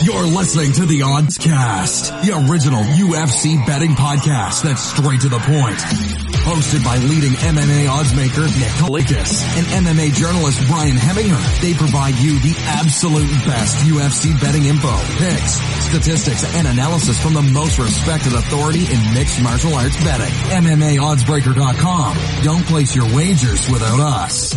You're listening to the Odds Cast, the original UFC betting podcast that's straight to the point. Hosted by leading MMA oddsmaker Nick Kalikas and MMA journalist Brian Heminger. They provide you the absolute best UFC betting info, picks, statistics, and analysis from the most respected authority in mixed martial arts betting. MMAoddsbreaker.com. Don't place your wagers without us.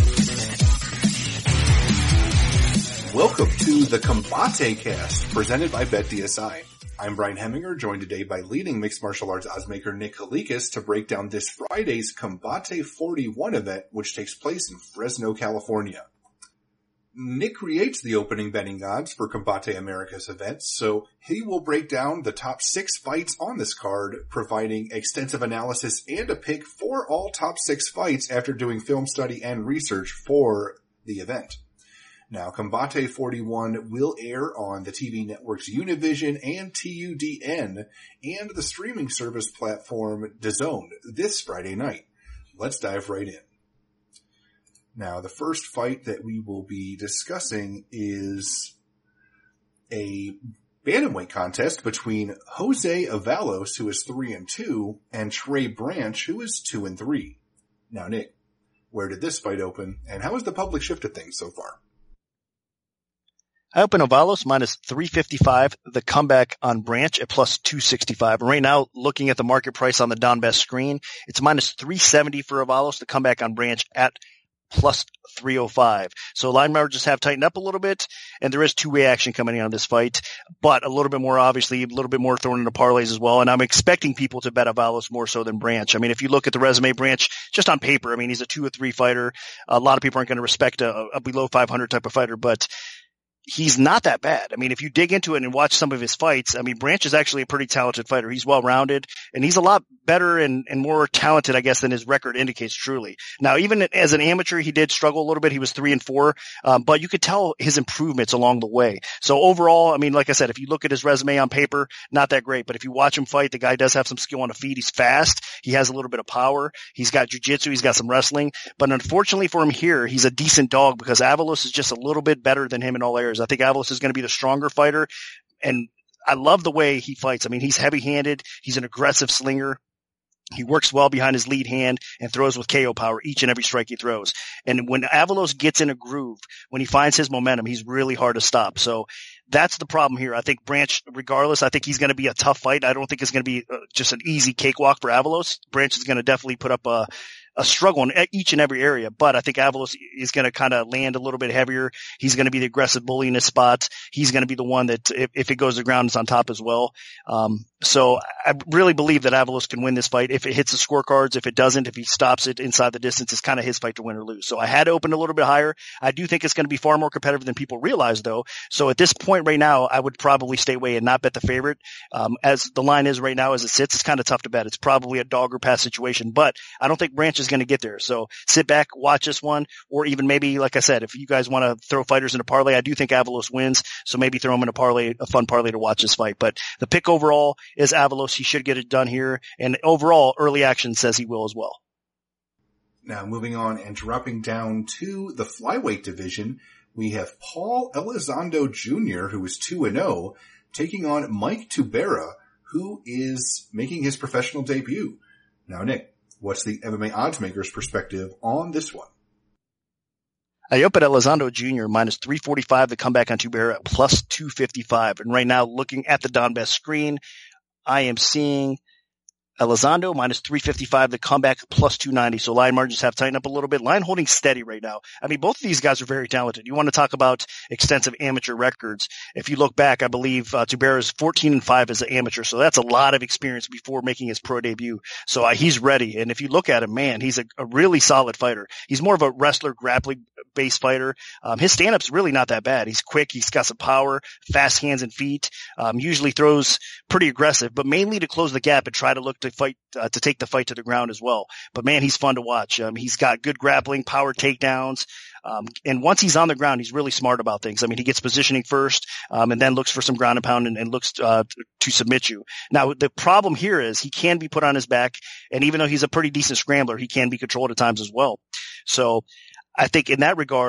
Welcome to the Combate Cast, presented by BetDSI. I'm Brian Heminger, joined today by leading mixed martial arts oddsmaker Nick Kalikas to break down this Friday's Combate 41 event, which takes place in Fresno, California. Nick creates the opening betting odds for Combate Americas events, so he will break down the top 6 fights on this card, providing extensive analysis and a pick for all top 6 fights after doing film study and research for the event. Now, Combate 41 will air on the TV networks Univision and TUDN and the streaming service platform DAZN this Friday night. Let's dive right in. Now, the first fight that we will be discussing is a bantamweight contest between Jose Avalos, who is 3-2, and Trey Branch, who is 2-3. Now, Nick, where did this fight open, and how has the public shifted things so far? I open Avalos minus 355, the comeback on Branch at plus 265. And right now, looking at the market price on the Don Best screen, it's minus 370 for Avalos, the comeback on Branch at plus 305. So line margins have tightened up a little bit, and there is two-way action coming in on this fight, but a little bit more, obviously, a little bit more thrown into parlays as well. And I'm expecting people to bet Avalos more so than Branch. I mean, if you look at the resume, Branch, just on paper, I mean, he's a 2-3 fighter. A lot of people aren't going to respect a below 500 type of fighter, but he's not that bad. I mean, if you dig into it and watch some of his fights, I mean, Branch is actually a pretty talented fighter. He's well-rounded, and he's a lot better and more talented, I guess, than his record indicates truly. Now, even as an amateur, he did struggle a little bit. He was 3-4, but you could tell his improvements along the way. So overall, I mean, like I said, if you look at his resume on paper, not that great. But if you watch him fight, the guy does have some skill on the feet. He's fast. He has a little bit of power. He's got jiu-jitsu. He's got some wrestling. But unfortunately for him here, he's a decent dog because Avalos is just a little bit better than him in all areas. I think Avalos is going to be the stronger fighter, and I love the way he fights. I mean, he's heavy-handed. He's an aggressive slinger. He works well behind his lead hand and throws with KO power each and every strike he throws. And when Avalos gets in a groove, when he finds his momentum, he's really hard to stop. So that's the problem here. I think Branch, regardless, I think he's going to be a tough fight. I don't think it's going to be just an easy cakewalk for Avalos. Branch is going to definitely put up a struggle in each and every area, but I think Avalos is going to kind of land a little bit heavier. He's going to be the aggressive bully in his spots. He's going to be the one that, if it goes to the ground, is on top as well. So I really believe that Avalos can win this fight if it hits the scorecards. If it doesn't, if he stops it inside the distance, it's kind of his fight to win or lose. So I had to open a little bit higher. I do think it's going to be far more competitive than people realize, though. So at this point right now, I would probably stay away and not bet the favorite. As the line is right now, as it sits, it's kind of tough to bet. It's probably a dog or pass situation, but I don't think Branch is going to get there. So sit back, watch this one, or even maybe, like I said, if you guys want to throw fighters in a parlay, I do think Avalos wins. So maybe throw him in a parlay, a fun parlay to watch this fight. But the pick overall is Avalos. He should get it done here. And overall, early action says he will as well. Now moving on and dropping down to the flyweight division, we have Paul Elizondo Jr., who is 2-0, taking on Mike Tubera, who is making his professional debut. Now, Nick, what's the MMA oddsmaker's perspective on this one? I open Elizondo Jr. minus 345, the comeback on Tubera at plus 255. And right now, looking at the Don Best screen, I am seeing Elizondo minus 355, the comeback plus 290. So line margins have tightened up a little bit. Line holding steady right now. I mean, both of these guys are very talented. You want to talk about extensive amateur records. If you look back, I believe Tubera is 14-5 as an amateur. So that's a lot of experience before making his pro debut. So he's ready. And if you look at him, man, he's a really solid fighter. He's more of a wrestler, grappling based fighter. His stand-up's really not that bad. He's quick. He's got some power, fast hands and feet. Usually throws pretty aggressive, but mainly to close the gap and try to look to fight, to take the fight to the ground as well. But man, he's fun to watch. He's got good grappling, power takedowns. And once he's on the ground, he's really smart about things. I mean, he gets positioning first, and then looks for some ground and pound and looks, to submit you. Now, the problem here is he can be put on his back. And even though he's a pretty decent scrambler, he can be controlled at times as well. So I think in that regard,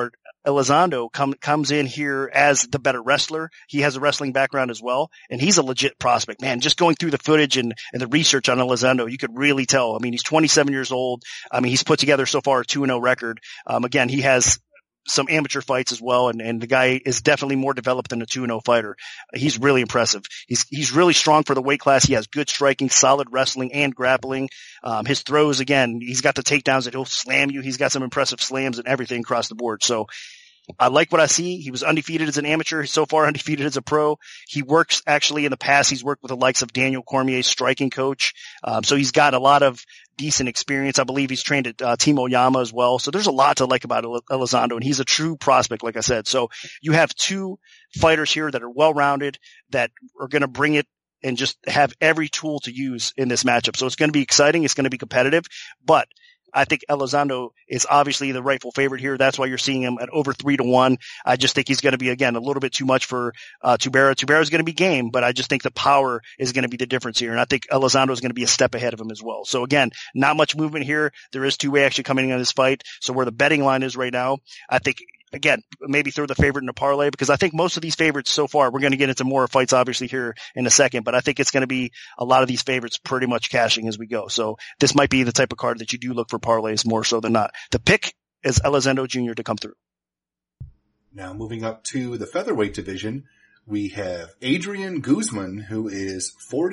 Elizondo comes in here as the better wrestler. He has a wrestling background as well, and he's a legit prospect, man. Just going through the footage and the research on Elizondo, you could really tell. I mean, he's 27 years old. I mean, he's put together so far a 2-0 record. Again, he has some amateur fights as well, and the guy is definitely more developed than a 2-0 fighter. He's really impressive. He's really strong for the weight class. He has good striking, solid wrestling, and grappling. His throws, again, he's got the takedowns that he'll slam you. He's got some impressive slams and everything across the board. So I like what I see. He was undefeated as an amateur. He's so far undefeated as a pro. He works actually in the past. He's worked with the likes of Daniel Cormier's striking coach. So he's got a lot of decent experience. I believe he's trained at Team Oyama as well. So there's a lot to like about Elizondo, and he's a true prospect, like I said. So you have two fighters here that are well-rounded, that are going to bring it and just have every tool to use in this matchup. So it's going to be exciting. It's going to be competitive, but I think Elizondo is obviously the rightful favorite here. That's why you're seeing him at over 3-1. I just think he's going to be, again, a little bit too much for Tubera. Tubera is going to be game, but I just think the power is going to be the difference here. And I think Elizondo is going to be a step ahead of him as well. So again, not much movement here. There is two-way action coming in this fight. So where the betting line is right now, I think, again, maybe throw the favorite in a parlay, because I think most of these favorites so far, we're going to get into more fights obviously here in a second, but I think it's going to be a lot of these favorites pretty much cashing as we go. So this might be the type of card that you do look for parlays more so than not. The pick is Elizondo Jr. to come through. Now moving up to the featherweight division, we have Adrian Guzman, who is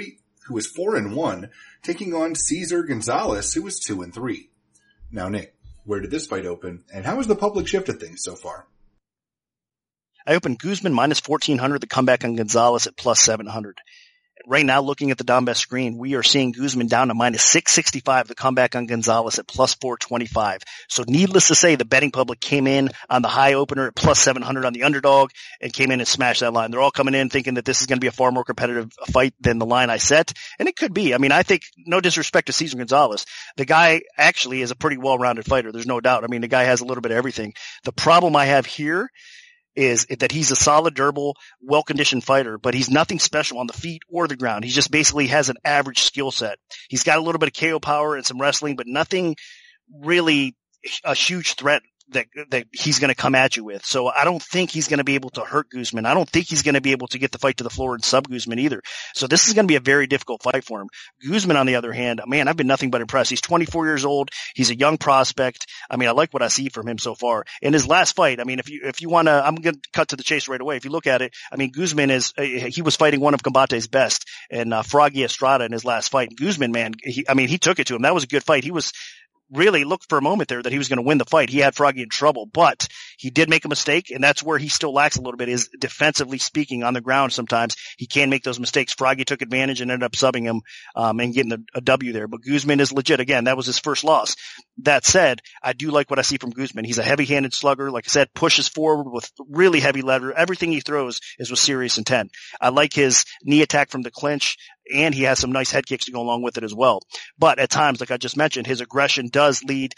4-1, taking on Cesar Gonzalez, who is 2-3. Now, Nick, where did this fight open, and how has the public shifted things so far? I opened Guzman minus 1,400, the comeback on Gonzalez at plus 700. Right now, looking at the Donbest screen, we are seeing Guzman down to minus 665, the comeback on Gonzalez at plus 425. So needless to say, the betting public came in on the high opener at plus 700 on the underdog and came in and smashed that line. They're all coming in thinking that this is going to be a far more competitive fight than the line I set. And it could be. I mean, I think, no disrespect to Cesar Gonzalez, the guy actually is a pretty well-rounded fighter. There's no doubt. I mean, the guy has a little bit of everything. The problem I have here is that he's a solid, durable, well-conditioned fighter, but he's nothing special on the feet or the ground. He just basically has an average skill set. He's got a little bit of KO power and some wrestling, but nothing really a huge threat that he's going to come at you with. So I don't think he's going to be able to hurt Guzman. I don't think he's going to be able to get the fight to the floor and sub Guzman either. So this is going to be a very difficult fight for him. Guzman, on the other hand, man, I've been nothing but impressed. He's 24 years old. He's a young prospect. I mean, I like what I see from him so far. In his last fight, I mean, if you want to, I'm going to cut to the chase right away. If you look at it, I mean, Guzman he was fighting one of Combate's best, and Froggy Estrada in his last fight. Guzman, man, he took it to him. That was a good fight. He was really looked for a moment there that he was going to win the fight. He had Froggy in trouble, but he did make a mistake, and that's where he still lacks a little bit, is defensively speaking on the ground. Sometimes he can make those mistakes. Froggy took advantage and ended up subbing him and getting a W there. But Guzman is legit. Again, that was his first loss. That said, I do like what I see from Guzman. He's a heavy-handed slugger. Like I said, pushes forward with really heavy lever. Everything he throws is with serious intent. I like his knee attack from the clinch, and he has some nice head kicks to go along with it as well. But at times, like I just mentioned, his aggression does lead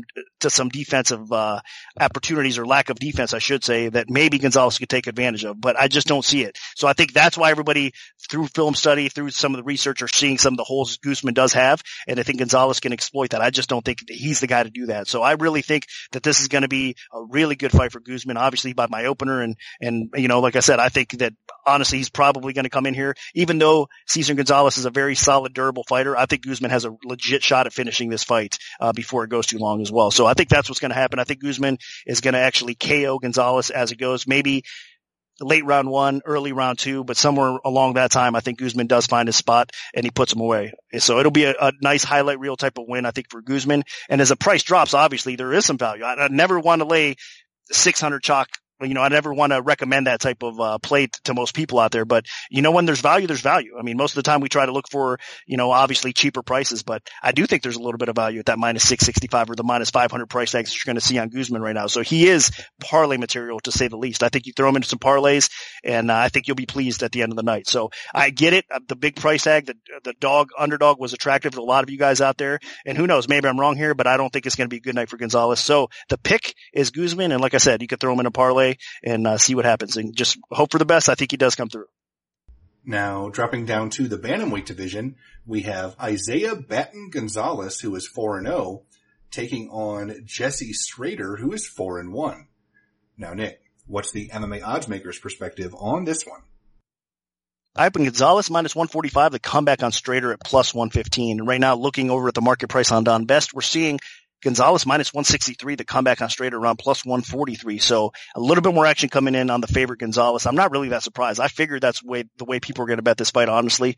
to some defensive opportunities, or lack of defense, I should say, that maybe Gonzalez could take advantage of. But I just don't see it. So I think that's why everybody, through film study, through some of the research, are seeing some of the holes Guzman does have, and I think Gonzalez can exploit that. I just don't think he's the guy to do that. So I really think that this is going to be a really good fight for Guzman, obviously by my opener. And you know, like I said, I think that honestly he's probably going to come in here, even though Cesar Gonzalez is a very solid, durable fighter. I think Guzman has a legit shot at finishing this fight before it goes too long as well. So I think that's what's going to happen. I think Guzman is going to actually KO Gonzalez as it goes. Maybe late round 1, early round 2, but somewhere along that time, I think Guzman does find his spot and he puts him away. So it'll be a nice highlight reel type of win, I think, for Guzman. And as the price drops, obviously there is some value. I never want to lay 600 chalk. You know, I never want to recommend that type of play to most people out there, but you know, when there's value, there's value. I mean, most of the time we try to look for, you know, obviously cheaper prices, but I do think there's a little bit of value at that minus 665 or the minus 500 price tags that you're going to see on Guzman right now. So he is parlay material, to say the least. I think you throw him into some parlays, and I think you'll be pleased at the end of the night. So I get it. The big price tag, the underdog was attractive to a lot of you guys out there, and who knows, maybe I'm wrong here, but I don't think it's going to be a good night for Gonzalez. So the pick is Guzman, and like I said, you could throw him in a parlay and see what happens, and just hope for the best. I think he does come through. Now, dropping down to the bantamweight division, we have Isaiah Batten Gonzalez, who is 4-0, taking on Jesse Strader, who is 4-1. Now, Nick, what's the MMA oddsmaker's perspective on this one? I opened Gonzalez minus 145, the comeback on Strader at plus 115. And right now, looking over at the market price on Don Best, we're seeing Gonzalez minus 163, the comeback on Strader around plus 143. So a little bit more action coming in on the favorite Gonzalez. I'm not really that surprised. I figured that's the way people are going to bet this fight, honestly.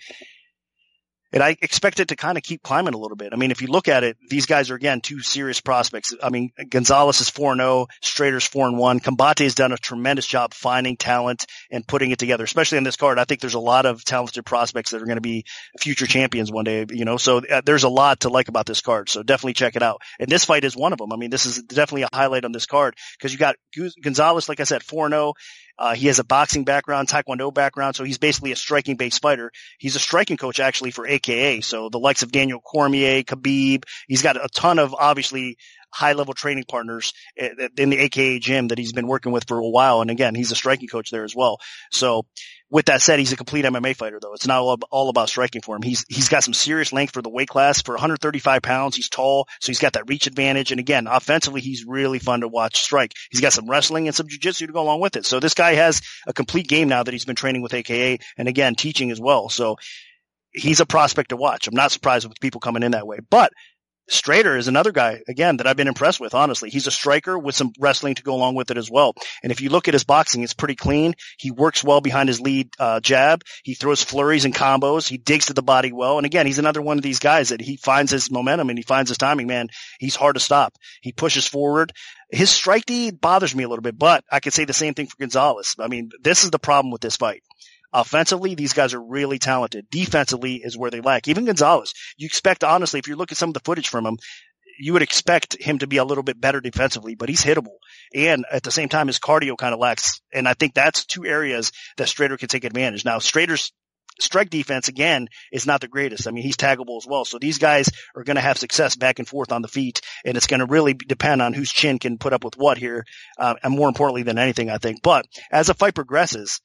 And I expect it to kind of keep climbing a little bit. I mean, if you look at it, these guys are, again, two serious prospects. I mean, Gonzalez is 4-0, Strader's 4-1. Combate has done a tremendous job finding talent and putting it together, especially on this card. I think there's a lot of talented prospects that are going to be future champions one day, so there's a lot to like about this card. So definitely check it out. And this fight is one of them. I mean, this is definitely a highlight on this card because you got Gonzalez, like I said, 4-0. He has a boxing background, taekwondo background, so he's basically a striking-based fighter. He's a striking coach, actually, for AKA, so the likes of Daniel Cormier, Khabib. He's got a ton of, obviously, high-level training partners in the AKA gym that he's been working with for a while, and again, he's a striking coach there as well. So with that said, he's a complete MMA fighter, though. It's not all about striking for him. He's got some serious length for the weight class. For 135 pounds, he's tall, so he's got that reach advantage. And again, offensively, he's really fun to watch strike. He's got some wrestling and some jiu-jitsu to go along with it. So this guy has a complete game now that he's been training with AKA and, again, teaching as well. So he's a prospect to watch. I'm not surprised with people coming in that way. But Strader is another guy, again, that I've been impressed with, honestly. He's a striker with some wrestling to go along with it as well. And if you look at his boxing, it's pretty clean. He works well behind his lead jab. He throws flurries and combos. He digs to the body well. And again, he's another one of these guys that he finds his momentum and he finds his timing, man. He's hard to stop. He pushes forward. His strike D bothers me a little bit, but I could say the same thing for Gonzalez. I mean, this is the problem with this fight. Offensively, these guys are really talented. Defensively is where they lack. Even Gonzalez, you expect, honestly, if you look at some of the footage from him, you would expect him to be a little bit better defensively, but he's hittable. And at the same time, his cardio kind of lacks. And I think that's two areas that Strader can take advantage. Now, Strader's strike defense, again, is not the greatest. I mean, he's taggable as well. So these guys are going to have success back and forth on the feet, and it's going to really depend on whose chin can put up with what here, and more importantly than anything, I think. But as the fight progresses,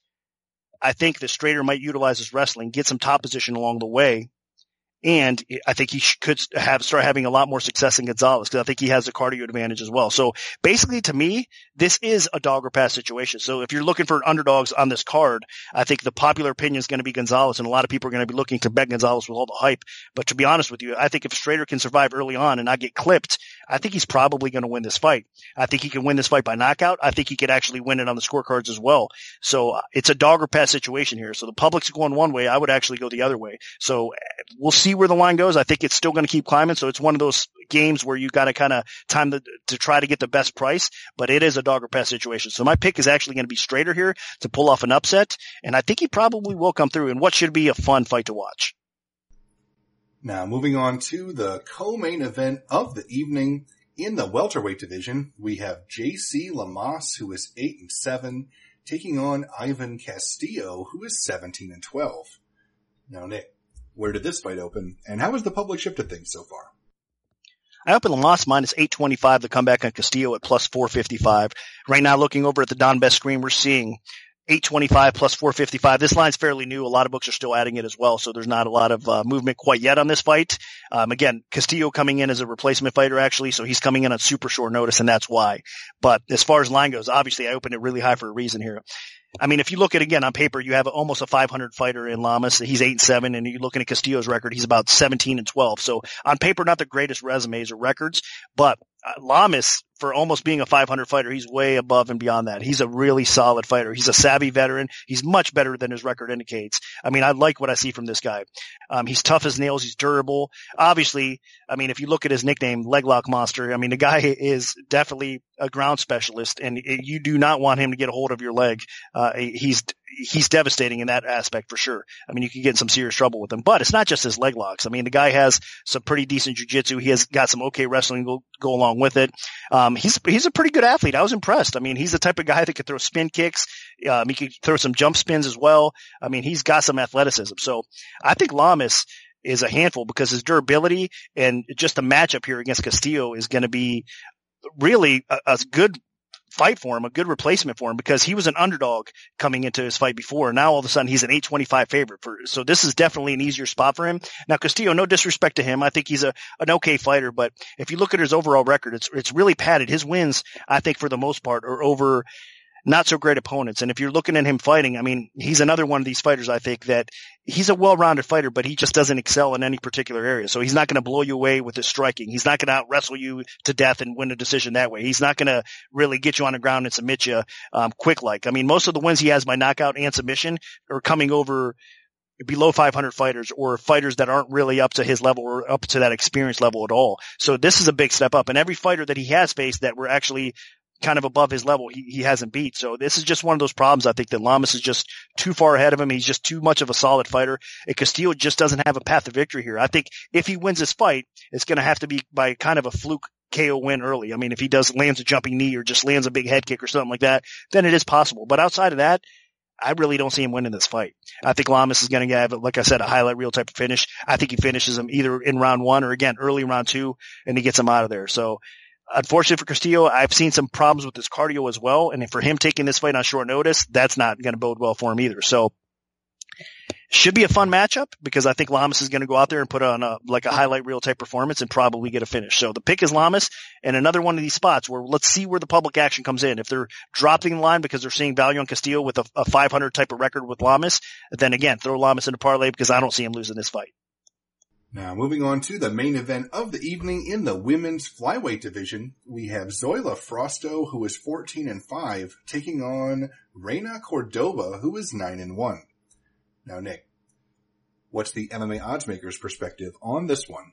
I think that Strader might utilize his wrestling, get some top position along the way, and I think he could start having a lot more success than Gonzalez because I think he has a cardio advantage as well. So basically, to me, this is a dog or pass situation. So if you're looking for underdogs on this card, I think the popular opinion is going to be Gonzalez, and a lot of people are going to be looking to bet Gonzalez with all the hype. But to be honest with you, I think if Strader can survive early on and not get clipped, I think he's probably going to win this fight. I think he can win this fight by knockout. I think he could actually win it on the scorecards as well. So it's a dog or pass situation here. So the public's going one way. I would actually go the other way. So we'll see where the line goes. I think it's still going to keep climbing. So it's one of those games where you got to kind of time to try to get the best price, but it is a dog or pass situation. So my pick is actually going to be Strader here to pull off an upset. And I think he probably will come through in what should be a fun fight to watch. Now, moving on to the co-main event of the evening. In the welterweight division, we have JC Lamas, who is 8-7, taking on Ivan Castillo, who is 17-12. Now, Nick, where did this fight open, and how has the public shifted things so far? I opened Lamas minus 825, the comeback on Castillo at plus 455. Right now, looking over at the Don Best screen, we're seeing 825 plus 455. This line's fairly new. A lot of books are still adding it as well, so there's not a lot of movement quite yet on this fight. Again, Castillo coming in as a replacement fighter, actually, so he's coming in on super short notice, and that's why. But as far as line goes, obviously I opened it really high for a reason here. I mean, if you look at, again, on paper, you have almost a 500 fighter in Lamas. He's 8-7, and you're looking at Castillo's record, he's about 17-12. So on paper, not the greatest resumes or records, but Lamas, for almost being a 500 fighter, he's way above and beyond that. He's a really solid fighter. He's a savvy veteran. He's much better than his record indicates. I mean, I like what I see from this guy. He's tough as nails. He's durable. Obviously, I mean, if you look at his nickname, Leglock Monster, I mean, the guy is definitely a ground specialist, and you do not want him to get a hold of your leg. He's devastating in that aspect for sure. I mean, you can get in some serious trouble with him, but it's not just his leg locks. I mean, the guy has some pretty decent jiu-jitsu. He has got some okay wrestling go along with it. He's a pretty good athlete. I was impressed. I mean, he's the type of guy that could throw spin kicks. He could throw some jump spins as well. I mean, he's got some athleticism. So I think Lamas is a handful because his durability and just the matchup here against Castillo is going to be really a good fight for him, a good replacement for him, because he was an underdog coming into his fight before. Now all of a sudden he's an 825 favorite so this is definitely an easier spot for him. Now Castillo, no disrespect to him. I think he's an okay fighter, but if you look at his overall record, it's really padded. His wins, I think for the most part, are over not so great opponents. And if you're looking at him fighting, I mean, he's another one of these fighters, I think, that he's a well-rounded fighter, but he just doesn't excel in any particular area. So he's not going to blow you away with his striking. He's not going to out-wrestle you to death and win a decision that way. He's not going to really get you on the ground and submit you quick-like. I mean, most of the wins he has by knockout and submission are coming over below 500 fighters or fighters that aren't really up to his level or up to that experience level at all. So this is a big step up. And every fighter that he has faced that were actually kind of above his level, he hasn't beat. So this is just one of those problems. I think that Lamas is just too far ahead of him. He's just too much of a solid fighter. And Castillo just doesn't have a path to victory here. I think if he wins this fight, it's going to have to be by kind of a fluke KO win early. I mean, if he lands a jumping knee or just lands a big head kick or something like that, then it is possible. But outside of that, I really don't see him winning this fight. I think Lamas is going to have, like I said, a highlight reel type of finish. I think he finishes him either in round 1 or again, early round 2, and he gets him out of there. So, unfortunately for Castillo, I've seen some problems with his cardio as well. And for him taking this fight on short notice, that's not going to bode well for him either. So should be a fun matchup because I think Lamas is going to go out there and put on a highlight reel type performance and probably get a finish. So the pick is Lamas, and another one of these spots where let's see where the public action comes in. If they're dropping the line because they're seeing value on Castillo with a 500 type of record with Lamas, then again, throw Lamas into parlay because I don't see him losing this fight. Now, moving on to the main event of the evening in the women's flyweight division, we have Zoila Frausto, who is 14-5, taking on Reina Cordova, who is 9-1. Now, Nick, what's the MMA oddsmaker's perspective on this one?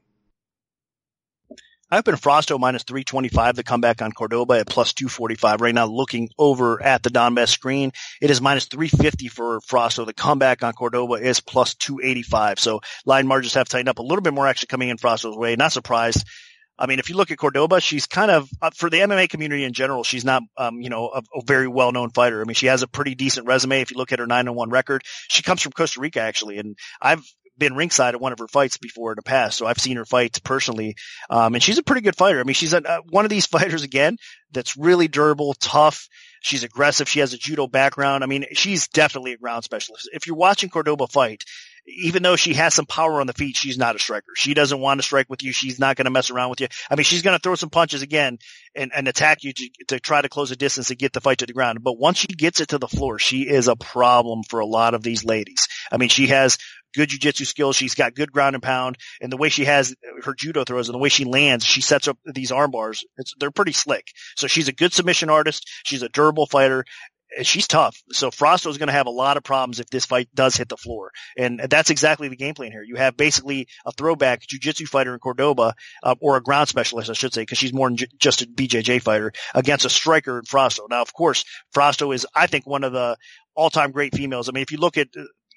I opened Frausto minus 325, the comeback on Cordoba at plus 245. Right now, looking over at the Donbest screen, it is minus 350 for Frausto. The comeback on Cordoba is plus 285. So line margins have tightened up a little bit more action coming in Frausto's way. Not surprised. I mean, if you look at Cordoba, she's kind of, for the MMA community in general, she's not, a very well-known fighter. I mean, she has a pretty decent resume. If you look at her 9-1 record, she comes from Costa Rica, actually. And I've been ringside at one of her fights before in the past. So I've seen her fight personally. And she's a pretty good fighter. I mean, she's one of these fighters again, that's really durable, tough. She's aggressive. She has a judo background. I mean, she's definitely a ground specialist. If you're watching Cordoba fight, even though she has some power on the feet, she's not a striker. She doesn't want to strike with you. She's not going to mess around with you. I mean, she's going to throw some punches again and attack you to try to close a distance and get the fight to the ground. But once she gets it to the floor, she is a problem for a lot of these ladies. I mean, she has good jiu-jitsu skills. She's got good ground and pound, and the way she has her judo throws and the way she lands, she sets up these arm bars. They're pretty slick. So she's a good submission artist. She's a durable fighter. She's tough. So Frausto is going to have a lot of problems if this fight does hit the floor. And that's exactly the game plan here. You have basically a throwback jiu-jitsu fighter in Cordoba, or a ground specialist, I should say, because she's more than just a BJJ fighter, against a striker in Frausto. Now, of course, Frausto is, I think, one of the all-time great females. I mean, if you look at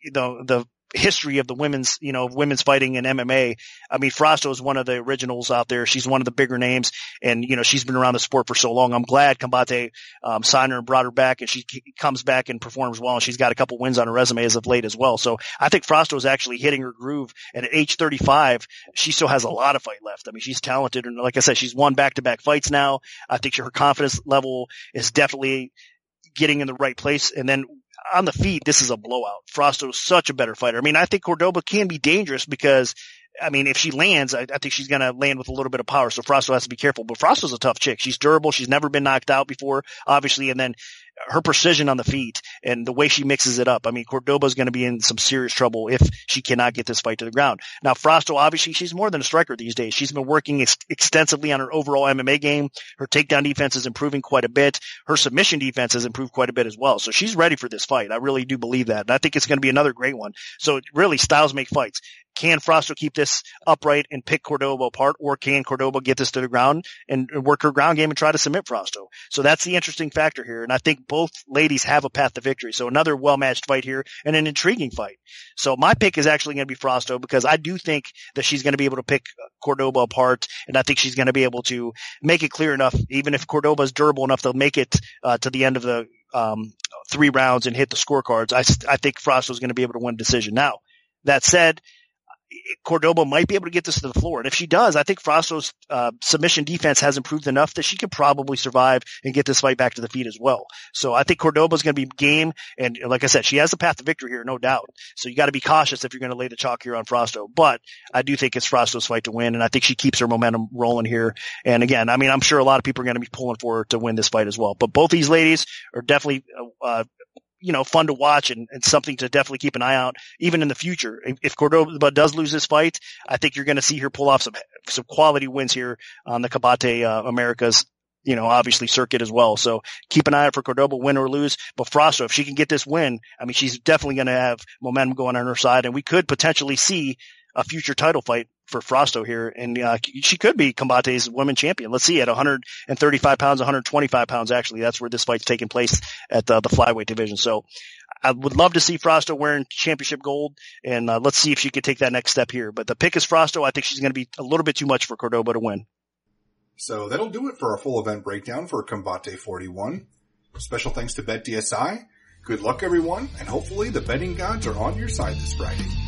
the history of the women's fighting in MMA. I mean, Frausto is one of the originals out there. She's one of the bigger names, and, she's been around the sport for so long. I'm glad Combate, signed her and brought her back, and she comes back and performs well, and she's got a couple wins on her resume as of late as well. So I think Frausto is actually hitting her groove, and at age 35, she still has a lot of fight left. I mean, she's talented, and like I said, she's won back-to-back fights now. I think her confidence level is definitely getting in the right place. And then on the feet, this is a blowout. Frausto is such a better fighter. I mean, I think Cordoba can be dangerous because, I mean, if she lands, I think she's going to land with a little bit of power. So Frausto has to be careful. But Frausto's a tough chick. She's durable. She's never been knocked out before, obviously. And then her precision on the feet and the way she mixes it up. I mean, Cordoba's going to be in some serious trouble if she cannot get this fight to the ground. Now, Frausto, obviously, she's more than a striker these days. She's been working extensively on her overall MMA game. Her takedown defense is improving quite a bit. Her submission defense has improved quite a bit as well. So she's ready for this fight. I really do believe that. And I think it's going to be another great one. So really, styles make fights. Can Frausto keep this upright and pick Cordoba apart, or can Cordoba get this to the ground and work her ground game and try to submit Frausto? So that's the interesting factor here. And I think both ladies have a path to victory. So another well-matched fight here and an intriguing fight. So my pick is actually going to be Frausto because I do think that she's going to be able to pick Cordoba apart. And I think she's going to be able to make it clear enough, even if Cordoba is durable enough to make it to the end of the 3 rounds and hit the scorecards. I think Frausto is going to be able to win a decision. Now, that said, Cordoba might be able to get this to the floor. And if she does, I think Frausto's submission defense has improved enough that she could probably survive and get this fight back to the feet as well. So I think Cordoba's going to be game. And like I said, she has the path to victory here, no doubt. So you got to be cautious if you're going to lay the chalk here on Frausto. But I do think it's Frausto's fight to win. And I think she keeps her momentum rolling here. And again, I mean, I'm sure a lot of people are going to be pulling for her to win this fight as well. But both these ladies are definitely, fun to watch and something to definitely keep an eye out, even in the future. If Cordoba does lose this fight, I think you're going to see her pull off some quality wins here on the Combate Americas, obviously circuit as well. So keep an eye out for Cordoba, win or lose. But Frausto, if she can get this win, I mean, she's definitely going to have momentum going on her side, and we could potentially see a future title fight for Frausto here. And she could be Combate's women's champion. Let's see, at 135 pounds, 125 pounds, actually. That's where this fight's taking place at the flyweight division. So I would love to see Frausto wearing championship gold, and let's see if she could take that next step here. But the pick is Frausto. I think she's going to be a little bit too much for Cordoba to win. So that'll do it for our full event breakdown for Combate 41. Special thanks to BetDSI. Good luck, everyone, and hopefully the betting gods are on your side this Friday.